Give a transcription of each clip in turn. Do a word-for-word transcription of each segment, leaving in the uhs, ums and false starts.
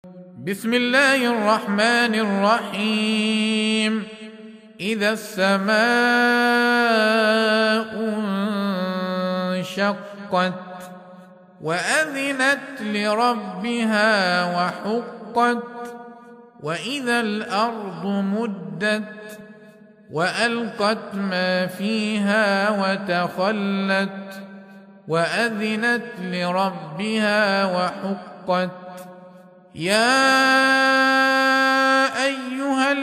بسم الله الرحمن الرحيم. إذا السماء انشقت وأذنت لربها وحقت وإذا الأرض مدت وألقت ما فيها وتخلت وأذنت لربها وحقت. يا أيها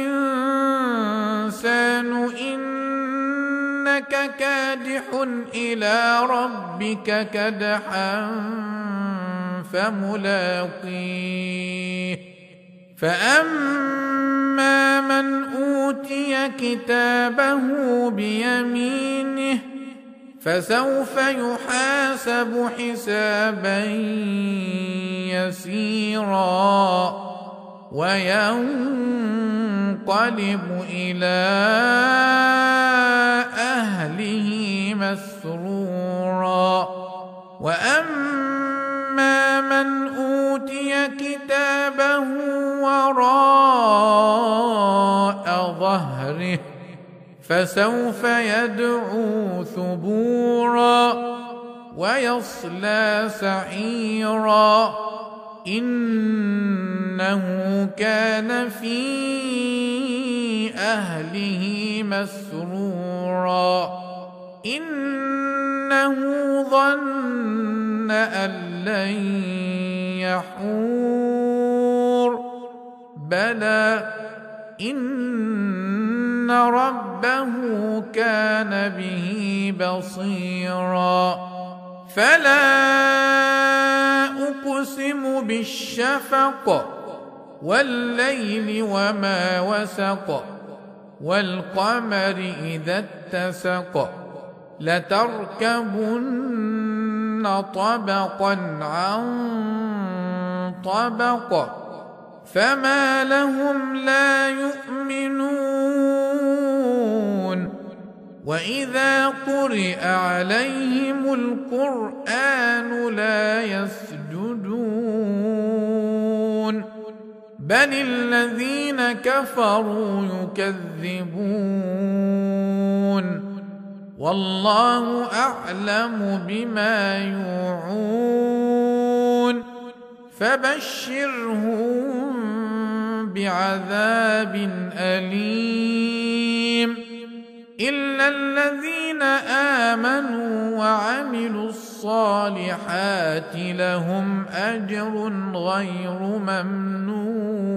الإنسان إنك كادح إلى ربك كدحا فملاقيه. فأما من أوتي كتابه بيمينه فسوف يحاسب حسابا يسيرا وينقلب إلى أهله مسرورا. وأما من أوتي كتابه وراء ظهره فسوف يدعو ثبورا ويصلى سعيرا إنه كان في أهله مسرورا إنه ظن أن لن يحور بلى إن ربه كان به بصيرا. فلا أقسم بالشفق والليل وما وسق والقمر إذا اتسق لتركبن طبقا عن طبق فما لهم لا يؤمنون وإذا قرئ عليهم القرآن لا يسجدون بل الذين كفروا يكذبون والله أعلم بما يوعون فبشرهم بعذاب أليم إلا الذين آمنوا وعملوا الصالحات لهم أجر غير ممنون.